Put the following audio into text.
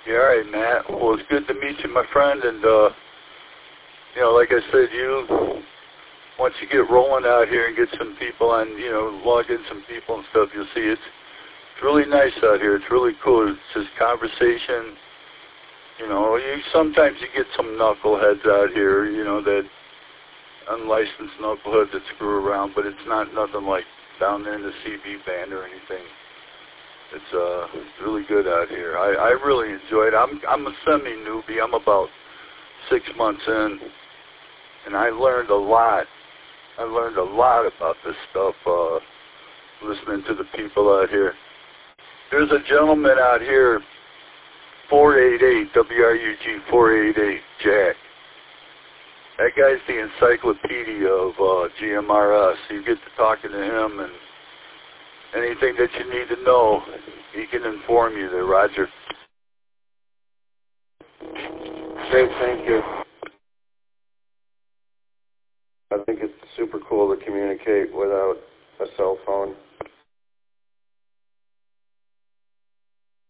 Yeah, all right, Matt. Well, it's good to meet you, my friend. And, you know, like I said, once you get rolling out here and get some people on, you know, log in some people and stuff, you'll see it's really nice out here. It's really cool. It's just conversation. You know, sometimes you get some knuckleheads out here, you know, that unlicensed knuckleheads that screw around, but it's not nothing like down there in the CB band or anything. It's really good out here. I really enjoy it. I'm a semi-newbie. I'm about 6 months in, and I learned a lot. I learned a lot about this stuff, listening to the people out here. There's a gentleman out here, 488, WRUG 488, Jack. That guy's the encyclopedia of GMRS. You get to talking to him, and anything that you need to know, he can inform you there, Roger. Great, thank you. I think it's super cool to communicate without a cell phone.